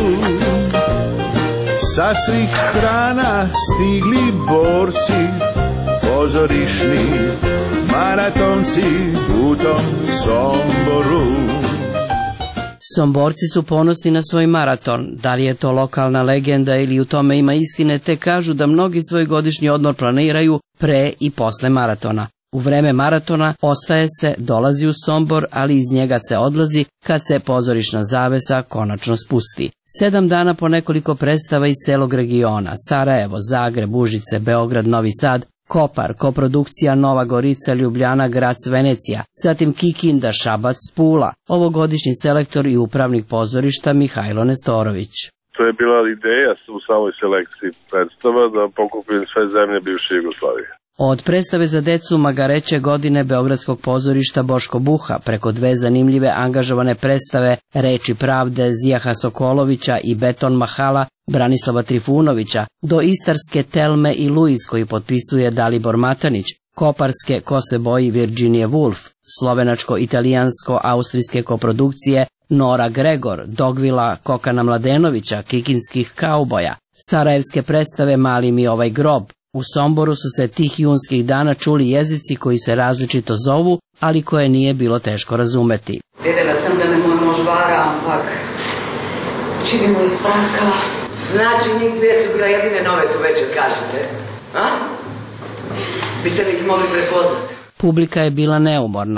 M: sa svih strana stigli borci, pozorišni maratonci u tom Somboru.
N: Somborci su ponosni na svoj maraton. Da li je to lokalna legenda ili u tome ima istine, te kažu da mnogi svoj godišnji odmor planiraju pre i posle maratona. U vreme maratona ostaje se, dolazi u Sombor, ali iz njega se odlazi kad se pozorišna zavesa konačno spusti. 7 dana po nekoliko predstava iz celog regiona: Sarajevo, Zagreb, Užice, Beograd, Novi Sad, Kopar, koprodukcija Nova Gorica, Ljubljana, Grac, Venecija, zatim Kikinda, Šabac, Pula. Ovogodišnji selektor i upravnik pozorišta Mihajlo Nestorović.
O: To je bila ideja u samoj selekciji predstava da pokupim sve zemlje bivše Jugoslavije.
N: Od predstave za decu Magareće godine Beogradskog pozorišta Boško Buha, preko 2 zanimljive angažovane predstave Reči pravde Zijaha Sokolovića i Beton Mahala Branislava Trifunovića, do istarske Telme i Luiz koji potpisuje Dalibor Matanić, koparske Ko se boji Virginia Woolf, slovenačko-italijansko-austrijske koprodukcije Nora Gregor, Dogvila Kokana Mladenovića, kikinskih kauboja, sarajevske predstave Mali mi ovaj grob. U Somboru su se tih junskih dana čuli jezici koji se različito zovu, ali koje nije bilo teško razumeti.
P: Videla sam da me moj muž vara, ampak čini mu ispraskala. Znači, njih dvije su bila jedine nove tu večer, kažete? A? Biste li ih mogli prepoznati?
N: Publika je bila neumorna.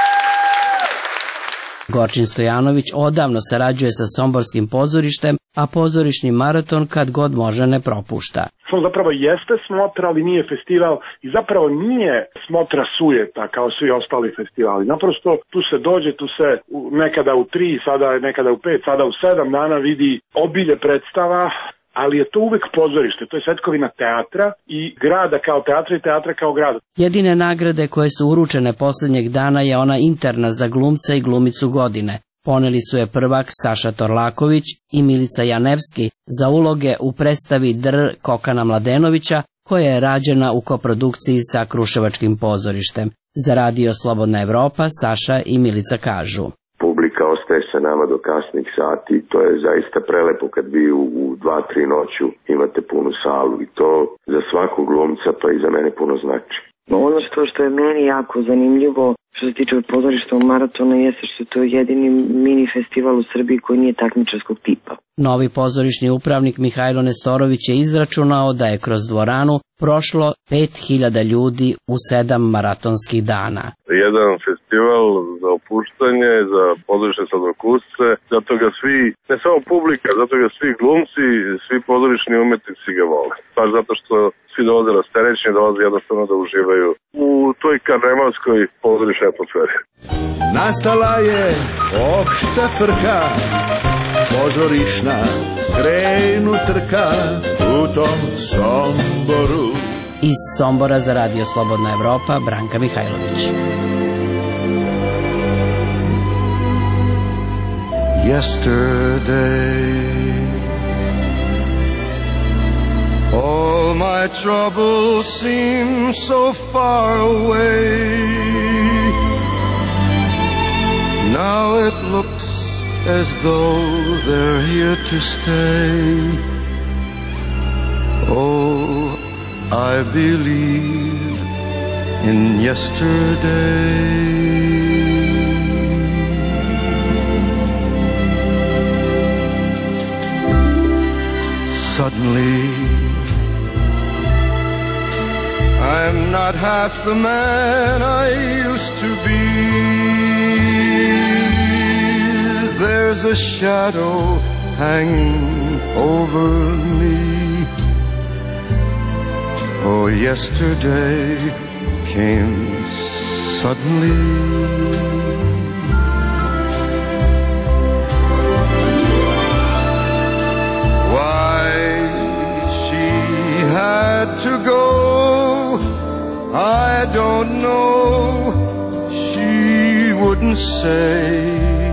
N: Gorčin Stojanović odavno sarađuje sa somborskim pozorištem, a pozorišni maraton kad god može ne propušta.
Q: Zapravo jeste smotra, ali nije festival i zapravo nije smotra sujeta kao svi ostali festivali. Naprosto tu se dođe, tu se nekada u 3, sada nekada u 5, sada u 7 dana vidi obilje predstava, ali je to uvek pozorište, to je svetkovina teatra i grada kao teatra i teatra kao grada.
N: Jedine nagrade koje su uručene poslednjeg dana je ona interna za glumca i glumicu godine. Poneli su je prvak Saša Torlaković i Milica Janevski za uloge u predstavi Dr. Kokana Mladenovića, koja je rađena u koprodukciji sa Kruševačkim pozorištem. Za Radio Slobodna Evropa Saša i Milica kažu:
L: Publika ostaje sa nama do kasnih sati, to je zaista prelepo kad vi u 2-3 noću imate punu salu i to za svakog glumca pa i za mene puno znači.
R: Ono što je meni jako zanimljivo što se tiče pozorišta maratona jeste što je to jedini mini festival u Srbiji koji nije takmičarskog tipa.
N: Novi pozorišni upravnik Mihajlo Nestorović je izračunao da je kroz dvoranu prošlo 5000 ljudi u 7 maratonskih dana.
O: Jedan festival za opuštanje, za pozorišne sladokusce, zato ga svi, ne samo publika, zato ga svi glumci, svi pozorišni umetnici ga vole. Baš zato što svi dolaze rasterećeni, dolaze jednostavno da uživaju u toj karnevalskoj pozorišnoj atmosferi.
M: Nastala je opšta frka, pozorišna krenu trka u tom Somboru.
N: Iz Sombora za Radio Slobodna Evropa, Branka Mihajlović.
D: Yesterday, all my troubles seem so far away. Now it looks as though they're here to stay. Oh, I believe in yesterday. Suddenly, I'm not half the man I used to be. There's a shadow hanging over me. Oh, yesterday came suddenly. Why she had to go, I don't know. She wouldn't say.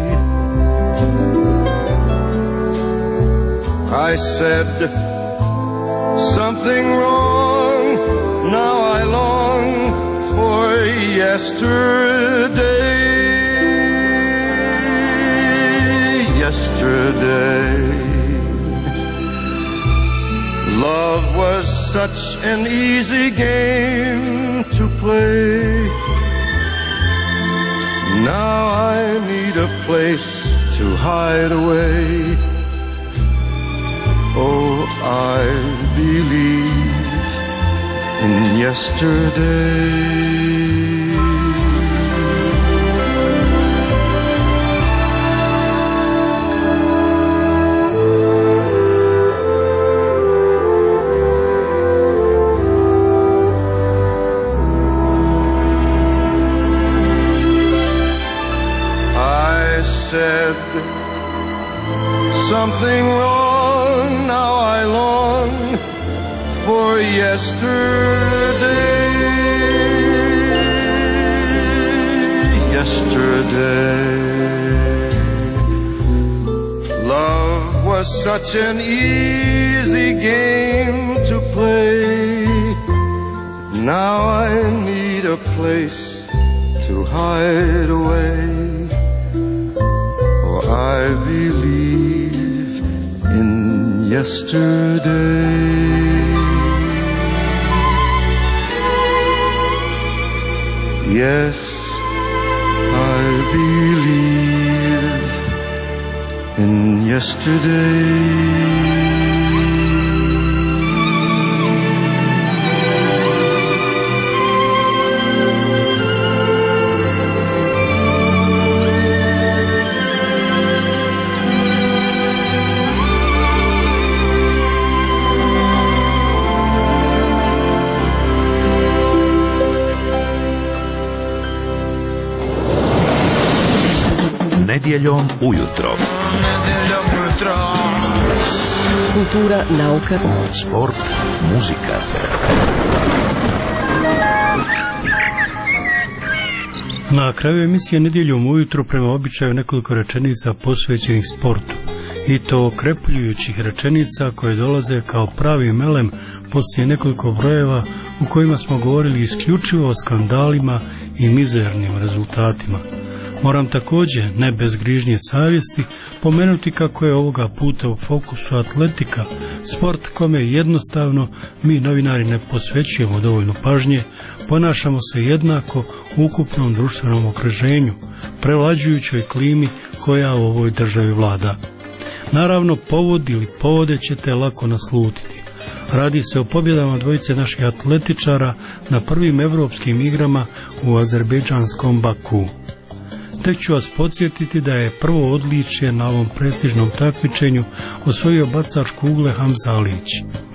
D: I said something wrong, now I long for yesterday. Yesterday, love was such an easy game to play. Now I need a place to hide away. Oh, I believe in yesterday. Said something wrong, now I long for yesterday. Yesterday, love was such an easy game to play. Now I need a place to hide away. I believe in yesterday. Yes, I believe in yesterday.
F: Nedjeljom ujutro.
C: Kultura, nauka,
F: sport, muzika.
A: Na kraju emisije Nedjeljom ujutro prema običaju nekoliko rečenica posvećenih sportu. I to okrepljujućih rečenica koje dolaze kao pravi melem poslije nekoliko brojeva u kojima smo govorili isključivo o skandalima i mizernim rezultatima. Moram također, ne bez grižnje savjesti, pomenuti kako je ovoga puta u fokusu atletika, sport kome jednostavno mi novinari ne posvećujemo dovoljno pažnje, ponašamo se jednako u ukupnom društvenom okruženju, prevlađujućoj klimi koja u ovoj državi vlada. Naravno, povod ili povode ćete lako naslutiti. Radi se o pobjedama dvojice naših atletičara na prvim evropskim igrama u azerbejdžanskom Baku. Tek ću vas podsjetiti da je prvo odličje na ovom prestižnom takmičenju osvojio bacač kugle Hamza Alić.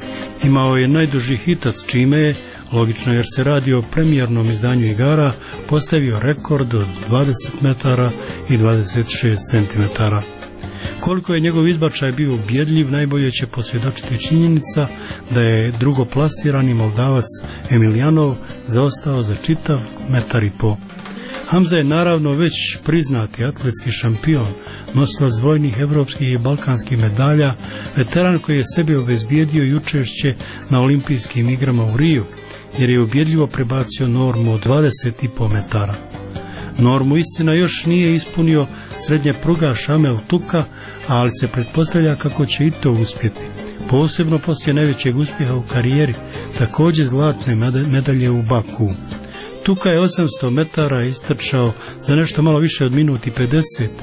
A: Imao je najduži hitac, čime je, logično jer se radi o premijernom izdanju igara, postavio rekord od 20 metara i 26 centimetara. Koliko je njegov izbačaj bio ubjedljiv, najbolje će posvjedočiti činjenica da je drugoplasirani Moldavac Emiljanov zaostao za čitav metar i po. Hamza je naravno već priznati atletski šampion, nosilac dvojnih evropskih i balkanskih medalja, veteran koji je sebi obezbijedio i učešće na olimpijskim igrama u Riju, jer je ubjedljivo prebacio normu od 20,5 metara. Normu istina još nije ispunio srednje prugaš Amel Tuka, ali se pretpostavlja kako će i to uspjeti. Posebno poslije najvećeg uspjeha u karijeri, također zlatne medalje u Baku. Tuka je 800 metara istrčao za nešto malo više od minut i 50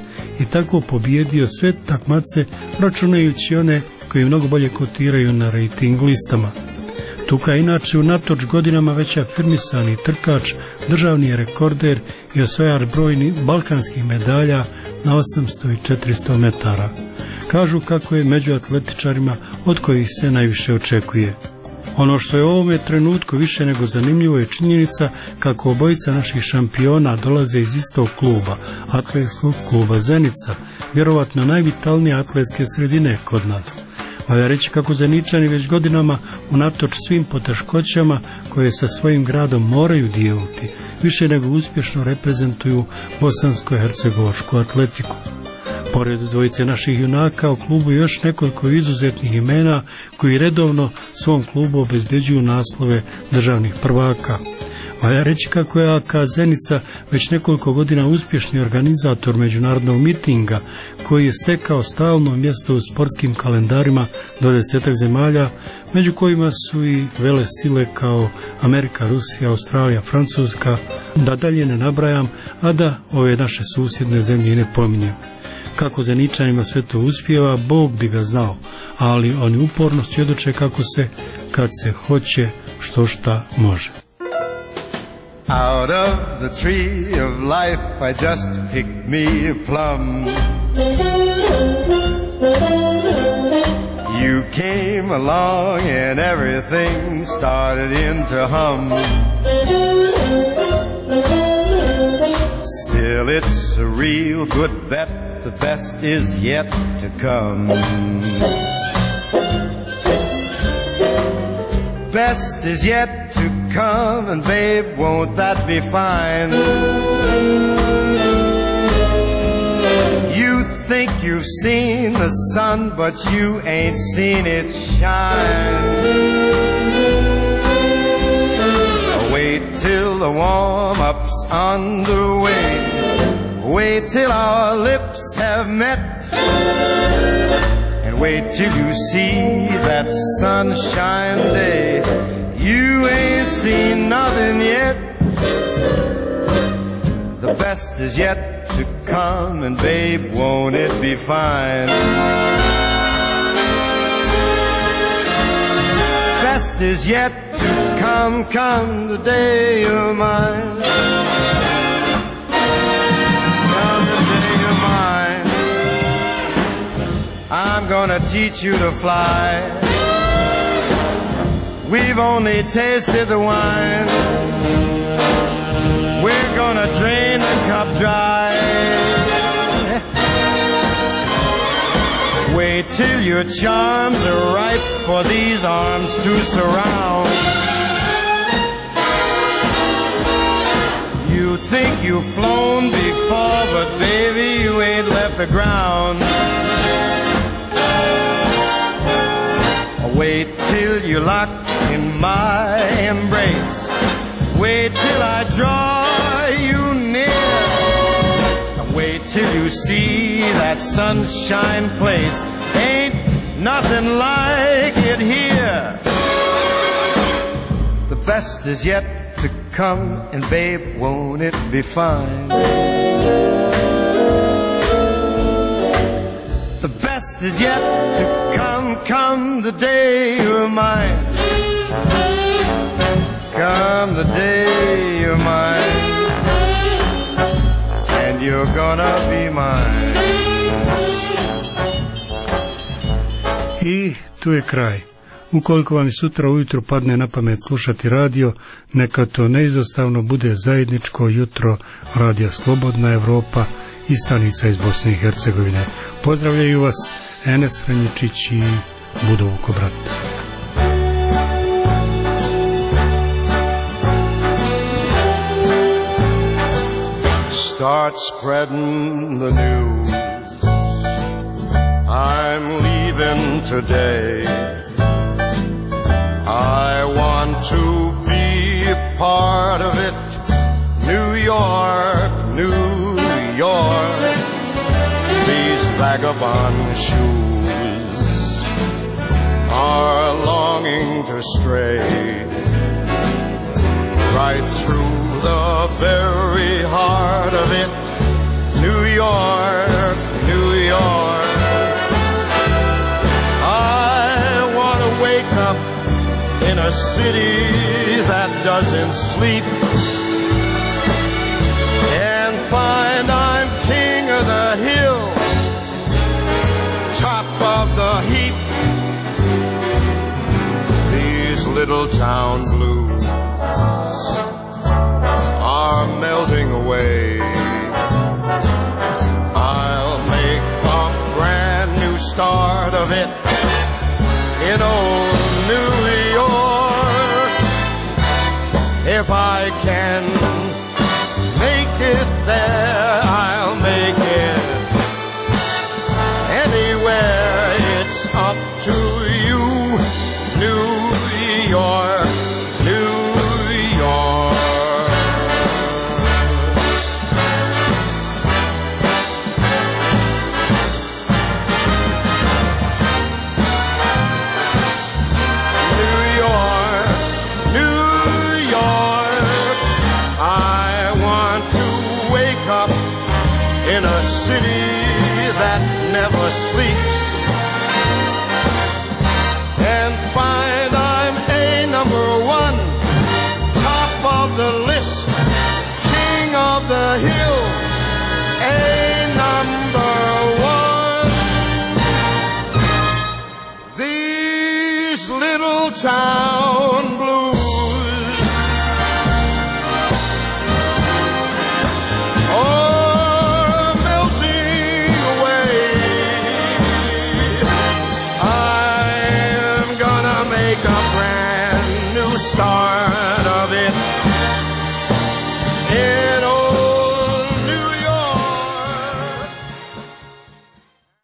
A: i tako pobijedio sve takmace, računajući one koji mnogo bolje kotiraju na rating listama. Tuka je inače unatoč godinama već afirmisani trkač, državni je rekorder i osvajar brojni balkanskih medalja na 800 i 400 metara. Kažu kako je među atletičarima od kojih se najviše očekuje. Ono što je u ovome trenutku više nego zanimljivo je činjenica kako obojica naših šampiona dolaze iz istog kluba, atletskog kluba Zenica, vjerovatno najvitalnije atletske sredine kod nas. Valja reći kako Zeničani već godinama, unatoč svim poteškoćama koje sa svojim gradom moraju dijeliti, više nego uspješno reprezentuju bosansko-hercegovačku atletiku. Pored dvojice naših junaka u klubu je još nekoliko izuzetnih imena koji redovno svom klubu obezbeđuju naslove državnih prvaka. Valja reći kako je AK Zenica već nekoliko godina uspješni organizator međunarodnog mitinga koji je stekao stalno mjesto u sportskim kalendarima do 10 zemalja, među kojima su i vele sile kao Amerika, Rusija, Australija, Francuska, da dalje ne nabrajam, a da ove naše susjedne zemlje i ne pominjem. Kako Zeničanima sve to uspijeva, Bog bi ga znao, ali oni uporno svjedoče kako se, kad se hoće, što šta može.
D: Out of the tree of life I just picked me a plum. You came along and everything started in to hum. Still it's a real good bet, the best is yet to come. Best is yet to come, and babe, won't that be fine? You think you've seen the sun, but you ain't seen it shine. Wait till the warm-up's underway. Wait till our lips have met. And wait till you see that sunshine day. You ain't seen nothing yet. The best is yet to come, and babe, won't it be fine? Best is yet to come, come the day you're mine. Come the day you're mine. I'm gonna teach you to fly. We've only tasted the wine. We're gonna drain the cup dry. Wait till your charms are ripe for these arms to surround. You think you've flown before, but baby, you ain't left the ground. Wait till you're locked in my embrace. Wait till I draw you near. Wait till you see that sunshine place. Ain't nothing like it here. The best is yet to come, and babe, won't it be fine? The best is yet to come, come the day you're mine. Come the day you're mine. And you're gonna be mine.
A: I tu je kraj. Ukoliko vam sutra ujutro padne na pamet slušati radio, neka to neizostavno bude zajedničko jutro Radija Slobodna Evropa i stanica iz Bosne i Hercegovine. Pozdravljaju vas Enes Ranjičić i Budo Vukobrat.
D: Start spreading the news. I'm leaving today. I want to be a part of it. New York, New York. These vagabond shoes are longing to stray right through the very heart of it. New York, New York. I want to wake up in a city that doesn't sleep and find I'm king of the hill, top of the heap. These little town blues are melting away. I'll make a brand new start of it in old New York. If I can make it there, I'll make it anywhere. It's up to you, New York, New York. never sleeps, and find I'm a number one, top of the list, king of the hill, a number one. These little town blues are melting away. I'm gonna make a brand new start.